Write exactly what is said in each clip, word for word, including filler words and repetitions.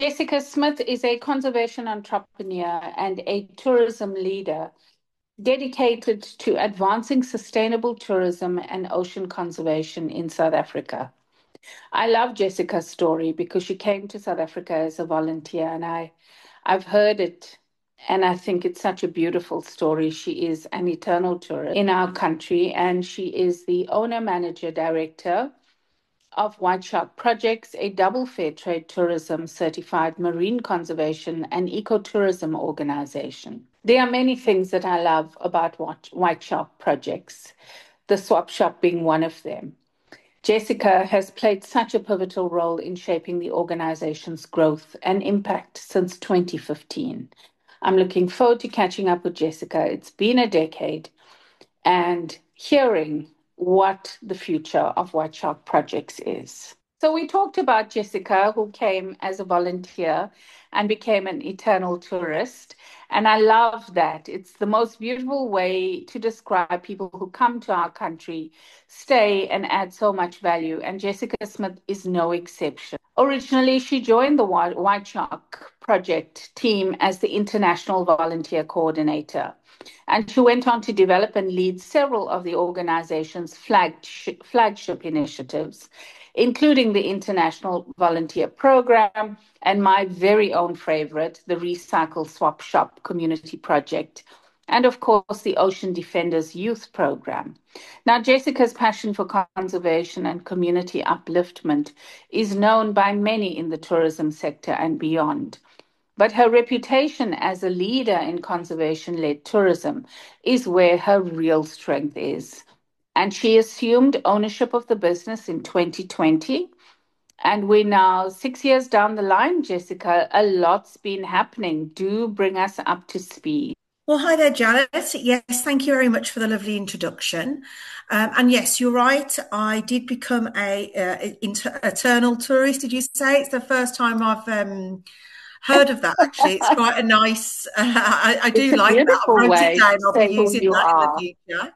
Jessica Smith is a conservation entrepreneur and a tourism leader dedicated to advancing sustainable tourism and ocean conservation in South Africa. I love Jessica's story because she came to South Africa as a volunteer, and I, I've heard it, and I think it's such a beautiful story. She is an eternal tourist in our country, and she is the owner, manager, director of White Shark Projects, a double fair trade tourism certified marine conservation and ecotourism organization. There are many things that I love about White Shark Projects, the swap shop being one of them. Jessica has played such a pivotal role in shaping the organization's growth and impact since twenty fifteen. I'm looking forward to catching up with Jessica. It's been a decade, and hearing what the future of White Shark Projects is. So we talked about Jessica, who came as a volunteer and became an eternal tourist. And I love that. It's the most beautiful way to describe people who come to our country, stay, and add so much value. And Jessica Smith is no exception. Originally, she joined the White Shark Project team as the International Volunteer Coordinator. And she went on to develop and lead several of the organization's flagship, flagship initiatives, including the International Volunteer Program and my very own favorite, the Recycle Swap Shop Community Project, and of course, the Ocean Defenders Youth Program. Now, Jessica's passion for conservation and community upliftment is known by many in the tourism sector and beyond. But her reputation as a leader in conservation-led tourism is where her real strength is. And she assumed ownership of the business in twenty twenty. And we're now six years down the line, Jessica. A lot's been happening. Do bring us up to speed. Well, hi there, Janet. Yes, thank you very much for the lovely introduction. Um, and yes, you're right. I did become a uh, inter- eternal tourist. Did you say? It's the first time I've um, heard of that. Actually, it's quite a nice. Uh, I, I do like that. I wrote it down. I'll be using that in the future.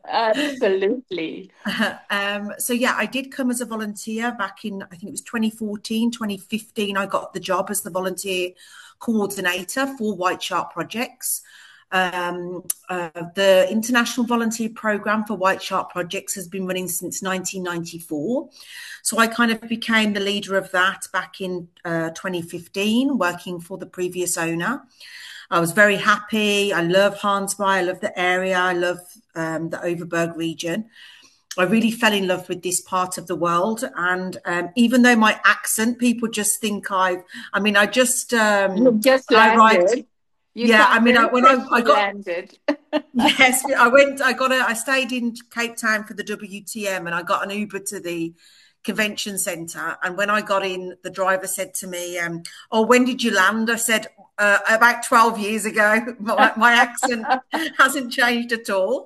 Absolutely. um, so yeah, I did come as a volunteer back in, I think it was twenty fourteen, twenty fifteen. I got the job as the volunteer coordinator for White Shark Projects. Um, uh, the International Volunteer Program for White Shark Projects has been running since nineteen ninety-four. So I kind of became the leader of that back in uh, twenty fifteen, working for the previous owner. I was very happy. I love Hansby. I love the area. I love um, the Overberg region. I really fell in love with this part of the world. And um, even though my accent, people just think I've, I mean, I just, um, you just landed. I write, You yeah, I mean, I, when I, I got landed. yes, I went. I got a. I stayed in Cape Town for the W T M, and I got an Uber to the convention centre. And when I got in, the driver said to me, um, "Oh, when did you land?" I said, uh, "About twelve years ago." My, my accent hasn't changed at all.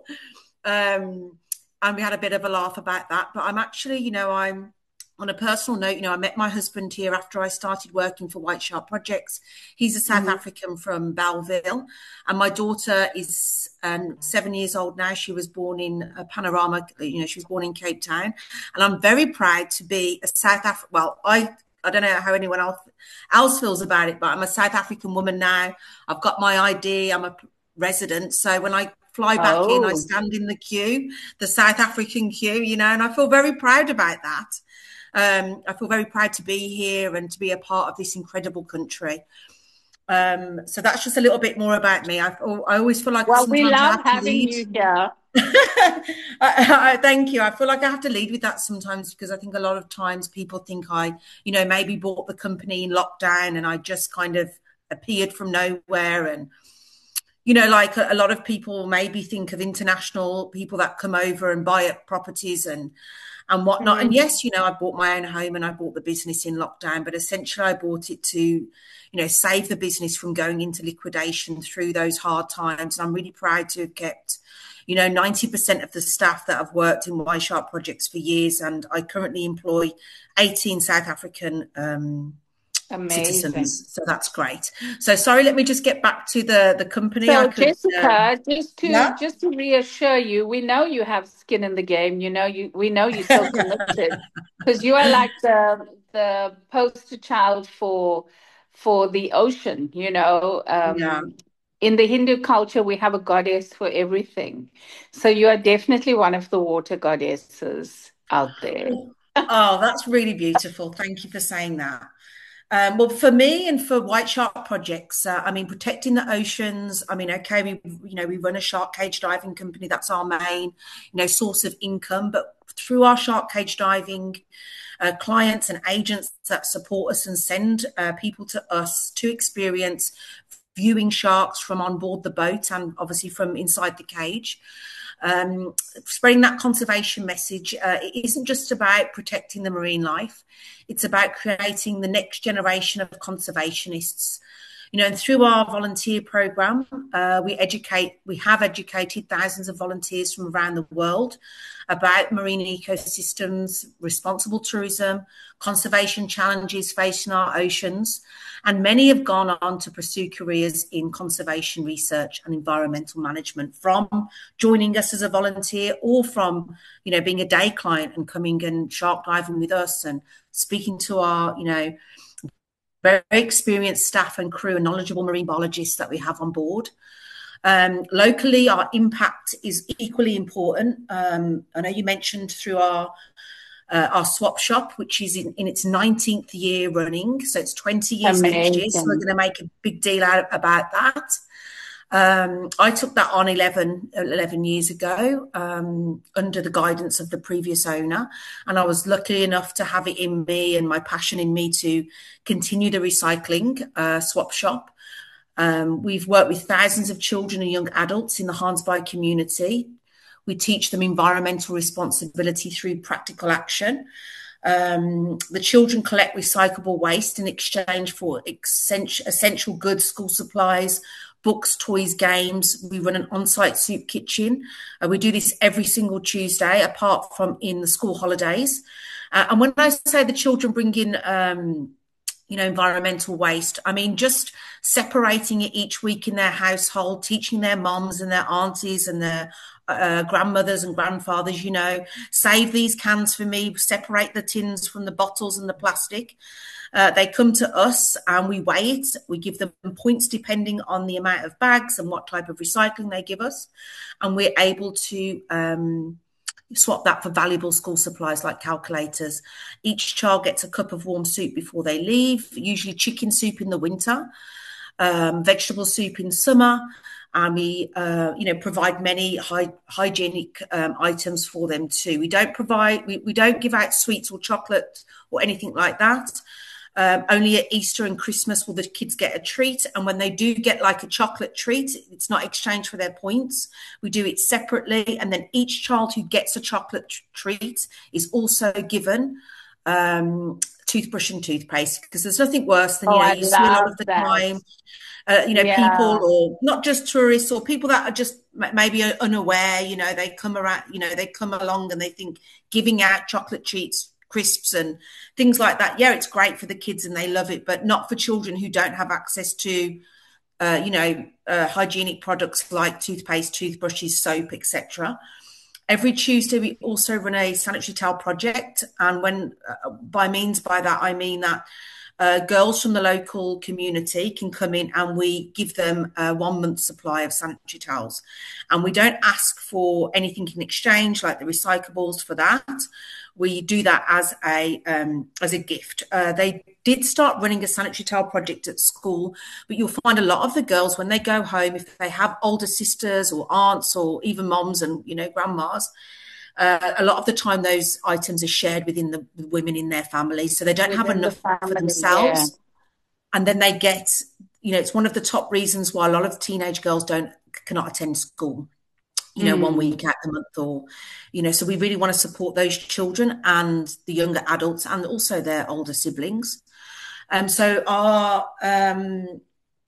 Um, and we had a bit of a laugh about that. But I'm actually, you know, I'm. On a personal note, you know, I met my husband here after I started working for White Shark Projects. He's a South mm-hmm. African from Bellville, and my daughter is um, seven years old now. She was born in a Panorama, you know, she was born in Cape Town, and I'm very proud to be a South African. Well, I I don't know how anyone else else feels about it, but I'm a South African woman now. I've got my I D. I'm a resident, so when I fly back oh. in, I stand in the queue, the South African queue, you know, and I feel very proud about that. Um, I feel very proud to be here and to be a part of this incredible country. Um, so that's just a little bit more about me. I, I always feel like well, sometimes we love I have to having lead. you here. I, I, thank you. I feel like I have to lead with that sometimes because I think a lot of times people think I, you know, maybe bought the company in lockdown and I just kind of appeared from nowhere. And, you know, like a, a lot of people maybe think of international people that come over and buy up properties and and whatnot. Mm. And yes, you know, I bought my own home and I bought the business in lockdown, but essentially I bought it to, you know, save the business from going into liquidation through those hard times. And I'm really proud to have kept, you know, ninety percent of the staff that have worked in White Shark Projects for years. And I currently employ eighteen South African um Amazing. citizens, so that's great. So sorry, let me just get back to the the company. So I could, Jessica, um, just to yeah? just to reassure you, we know you have skin in the game. You know you we know you're so committed because you are like the the poster child for for the ocean, you know. Yeah. Um, in the Hindu culture, we have a goddess for everything. So you are definitely one of the water goddesses out there. Oh, that's really beautiful. Thank you for saying that. Um, well, for me and for White Shark projects, uh, I mean, protecting the oceans. I mean, okay, we you know we run a shark cage diving company. That's our main you know source of income. But through our shark cage diving uh, clients and agents that support us and send uh, people to us to experience viewing sharks from on board the boat and obviously from inside the cage. Um, spreading that conservation message, uh, it isn't just about protecting the marine life, it's about creating the next generation of conservationists. You know, and through our volunteer program, uh, we educate, we have educated thousands of volunteers from around the world about marine ecosystems, responsible tourism, conservation challenges facing our oceans, and many have gone on to pursue careers in conservation research and environmental management from joining us as a volunteer or from, you know, being a day client and coming and shark diving with us and speaking to our, you know, very experienced staff and crew and knowledgeable marine biologists that we have on board. Um, locally, our impact is equally important. Um, I know you mentioned through our uh, our swap shop, which is in, in its nineteenth year running, so it's twenty years next year. So we're going to make a big deal out about that. Um, I took that on eleven, eleven years ago um, under the guidance of the previous owner, and I was lucky enough to have it in me and my passion in me to continue the recycling uh, swap shop. Um, we've worked with thousands of children and young adults in the Hansby community. We teach them environmental responsibility through practical action. Um, the children collect recyclable waste in exchange for essential goods, school supplies, books, toys, games. We run an on-site soup kitchen. Uh, we do this every single Tuesday, apart from in the school holidays. Uh, and when I say the children bring in, um, you know, environmental waste, I mean just separating it each week in their household, teaching their moms and their aunties and their uh, grandmothers and grandfathers, you know, save these cans for me, separate the tins from the bottles and the plastic. Uh, they come to us and we weigh it. We give them points depending on the amount of bags and what type of recycling they give us. And we're able to um, swap that for valuable school supplies like calculators. Each child gets a cup of warm soup before they leave, usually chicken soup in the winter, um, vegetable soup in summer. And we, uh, you know, provide many hy- hygienic um, items for them too. We don't provide, we, we don't give out sweets or chocolate or anything like that. Um, only at Easter and Christmas will the kids get a treat. And when they do get like a chocolate treat, it's not exchanged for their points. We do it separately. And then each child who gets a chocolate t- treat is also given um, toothbrush and toothpaste, because there's nothing worse than, Oh, you know, I you see a lot love of the that. time, uh, you know, Yeah. people or not just tourists or people that are just maybe unaware, you know, they come around, you know, they come along and they think giving out chocolate treats, crisps and things like that, yeah, it's great for the kids and they love it, but not for children who don't have access to uh, you know uh, hygienic products like toothpaste, toothbrushes, soap, etc. Every Tuesday we also run a sanitary towel project, and when uh, by means by that I mean that uh, girls from the local community can come in and we give them a one month supply of sanitary towels, and we don't ask for anything in exchange like the recyclables for that. We do that as a um, as a gift. Uh, they did start running a sanitary towel project at school, but you'll find a lot of the girls when they go home, if they have older sisters or aunts or even moms and you know grandmas, uh, a lot of the time those items are shared within the, the women in their families, so they don't have Within the enough for family, yeah. themselves, and then they get, you know, it's one of the top reasons why a lot of teenage girls don't cannot attend school, you know, one Mm. week out the month, or, you know, so we really want to support those children and the younger adults and also their older siblings. Um, so our um,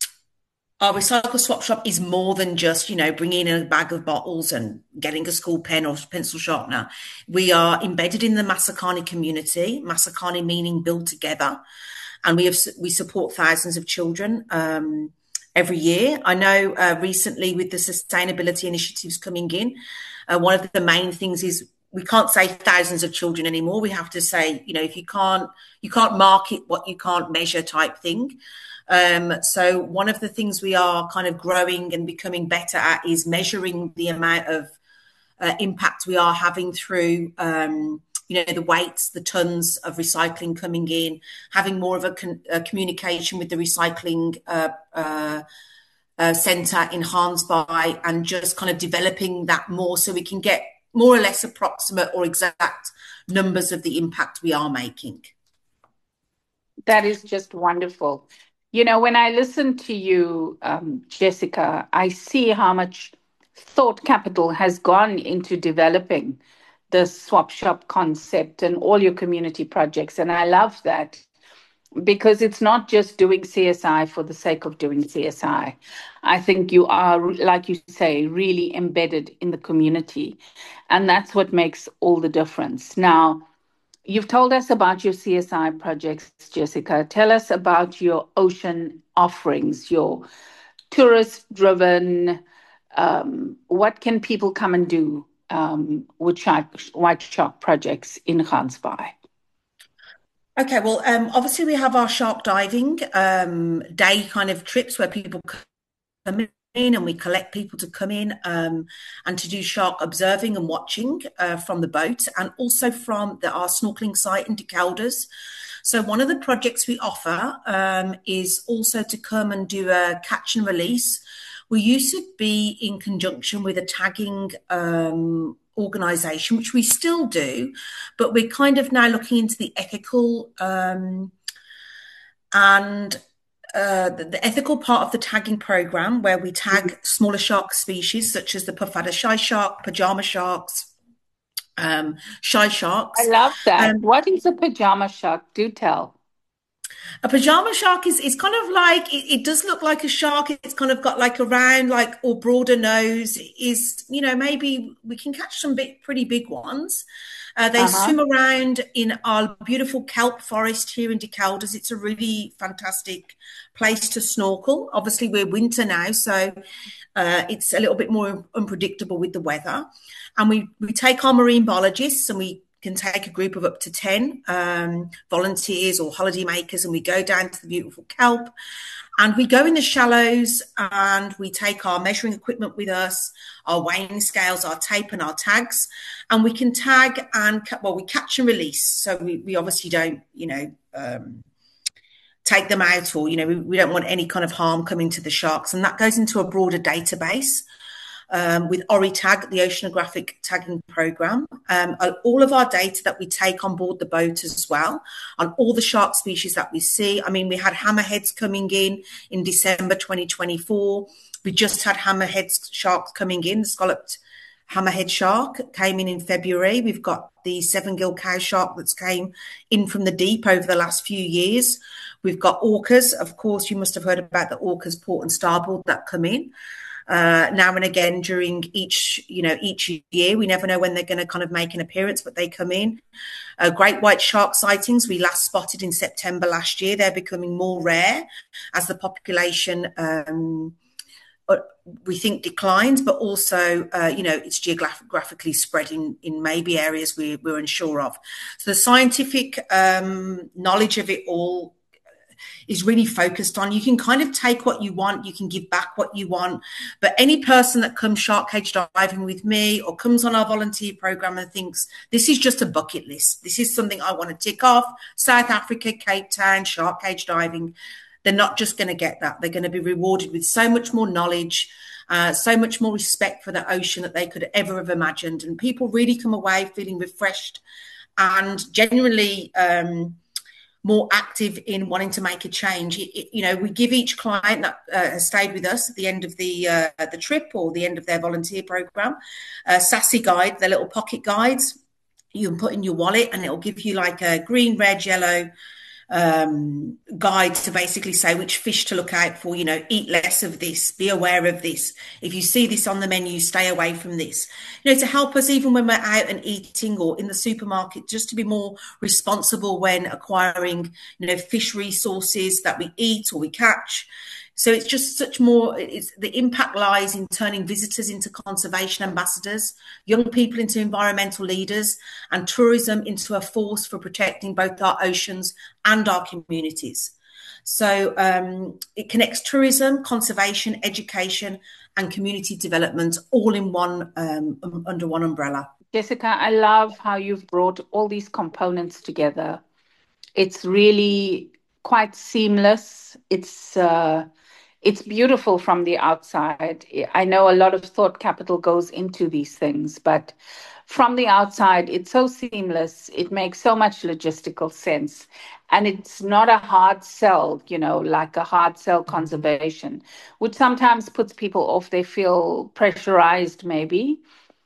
our recycle swap shop is more than just, you know, bringing in a bag of bottles and getting a school pen or pencil sharpener. We are embedded in the Masakani community, Masakani meaning build together, and we have we support thousands of children um, every year. I know uh, recently with the sustainability initiatives coming in, uh, one of the main things is we can't say thousands of children anymore. We have to say, you know, if you can't, you can't market what you can't measure type thing. Um, so one of the things we are kind of growing and becoming better at is measuring the amount of uh, impact we are having through, um, you know, the weights, the tons of recycling coming in, having more of a, con- a communication with the recycling uh, uh, uh, centre in Hansby, and just kind of developing that more so we can get more or less approximate or exact numbers of the impact we are making. That is just wonderful. You know, when I listen to you, um, Jessica, I see how much thought capital has gone into developing the swap shop concept and all your community projects. And I love that, because it's not just doing C S I for the sake of doing C S I. I think you are, like you say, really embedded in the community. And that's what makes all the difference. Now, you've told us about your C S I projects, Jessica. Tell us about your ocean offerings, your tourist-driven, um, what can people come and do um, with shark, white shark projects in Gansbaai? Okay, well, um, obviously we have our shark diving um, day kind of trips where people come in and we collect people to come in um, and to do shark observing and watching uh, from the boat, and also from the, our snorkeling site in De Kelders. So one of the projects we offer um, is also to come and do a catch and release. We used to be in conjunction with a tagging um, organisation, which we still do, but we're kind of now looking into the ethical um, and uh, the, the ethical part of the tagging program, where we tag smaller shark species such as the Puffadder shy shark, pajama sharks, um, shy sharks. I love that. Um, What is a pajama shark? Do tell. A pajama shark is, is kind of like, it, it does look like a shark. It's kind of got like a round, like, or broader nose. It is, you know, maybe we can catch some big, pretty big ones. Uh, they Uh-huh. swim around in our beautiful kelp forest here in De Kelders. It's a really fantastic place to snorkel. Obviously, we're winter now, so uh, it's a little bit more unpredictable with the weather. And we, we take our marine biologists, and we can take a group of up to ten um, volunteers or holiday makers, and we go down to the beautiful kelp, and we go in the shallows, and we take our measuring equipment with us, our weighing scales, our tape and our tags, and we can tag and, well, we catch and release. So we, we obviously don't, you know, um, take them out, or, you know, we, we don't want any kind of harm coming to the sharks. And that goes into a broader database. Um, with ORITAG, the Oceanographic Tagging Program, um, all of our data that we take on board the boat as well, on all the shark species that we see. I mean, we had hammerheads coming in in December twenty twenty-four. We just had hammerhead sharks coming in. The scalloped hammerhead shark came in in February. We've got the seven-gill cow shark that's came in from the deep over the last few years. We've got orcas. Of course, you must have heard about the orcas port and starboard that come in. Uh, now and again during each, you know, each year. We never know when they're going to kind of make an appearance, but they come in. Uh, great white shark sightings we last spotted in September last year. They're becoming more rare as the population, um, we think, declines, but also, uh, you know, it's geographically spread in, in maybe areas we, we're unsure of. So the scientific um, knowledge of it all is really focused on. You can kind of take what you want, you can give back what you want, but any person that comes shark cage diving with me or comes on our volunteer program and thinks this is just a bucket list, this is something I want to tick off, South Africa, Cape Town, shark cage diving, they're not just going to get that. They're going to be rewarded with so much more knowledge, uh, so much more respect for the ocean that they could ever have imagined. And people really come away feeling refreshed and genuinely um, more active in wanting to make a change. It, it, you know, we give each client that uh, has stayed with us at the end of the uh, the trip or the end of their volunteer program, a SASSy guide, their little pocket guides you can put in your wallet, and it'll give you like a green, red, yellow um, guide to basically say which fish to look out for. You know, eat less of this, be aware of this. If you see this on the menu, stay away from this. You know, to help us even when we're out and eating or in the supermarket, just to be more responsible when acquiring, you know, fish resources that we eat or we catch. So it's just such more, it's, the impact lies in turning visitors into conservation ambassadors, young people into environmental leaders, and tourism into a force for protecting both our oceans and our communities. So um, it connects tourism, conservation, education, and community development all in one, um, under one umbrella. Jessica, I love how you've brought all these components together. It's really quite seamless. It's uh, it's beautiful from the outside. I know a lot of thought capital goes into these things, but from the outside, it's so seamless. It makes so much logistical sense. And it's not a hard sell, you know, like a hard sell conservation, which sometimes puts people off. They feel pressurized, maybe.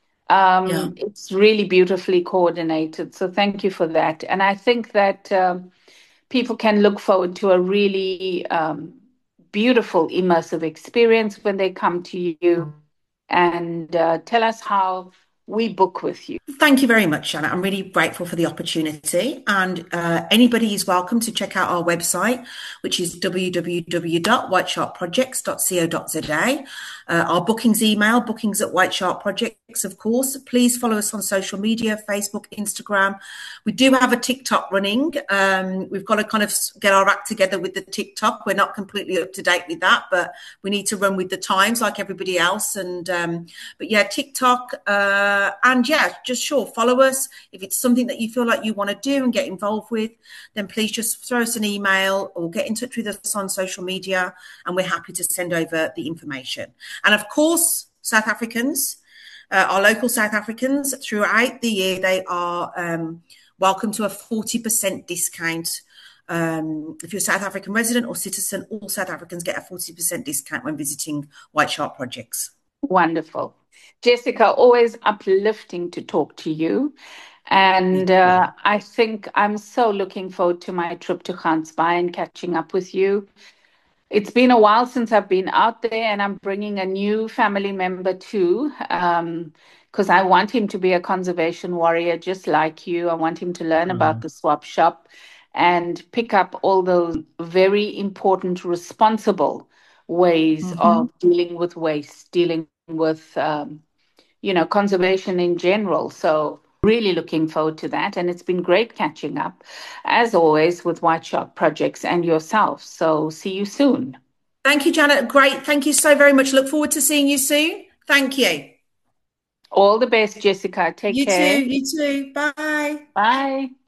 Yeah. Um, it's really beautifully coordinated. So thank you for that. And I think that um, people can look forward to a really um, beautiful immersive experience when they come to you. And uh, tell us how we book with you. Thank you very much, Janet. I'm really grateful for the opportunity. And uh, anybody is welcome to check out our website, which is w w w dot white shark projects dot co dot z a. Uh, our bookings email, bookings at White Shark Projects, of course. Please follow us on social media, Facebook, Instagram. We do have a TikTok running. Um, we've got to kind of get our act together with the TikTok. We're not completely up to date with that, but we need to run with the times like everybody else. And um, but yeah, TikTok. Uh, and yeah, just sure, follow us. If it's something that you feel like you want to do and get involved with, then please just throw us an email or get in touch with us on social media, and we're happy to send over the information. And of course, South Africans, uh, our local South Africans, throughout the year, they are um, welcome to a forty percent discount. Um, if you're a South African resident or citizen, all South Africans get a forty percent discount when visiting White Shark Projects. Wonderful. Jessica, always uplifting to talk to you. And uh, I think I'm so looking forward to my trip to Gansbaai and catching up with you. It's been a while since I've been out there, and I'm bringing a new family member too, um, because I want him to be a conservation warrior just like you. I want him to learn Mm. about the swap shop and pick up all those very important, responsible ways Mm-hmm. of dealing with waste, dealing with, um, you know, conservation in general. So really looking forward to that. And it's been great catching up, as always, with White Shark Projects and yourself. So see you soon. Thank you, Janet. Great. Thank you so very much. Look forward to seeing you soon. Thank you. All the best, Jessica. Take You care. too. You too. Bye. Bye.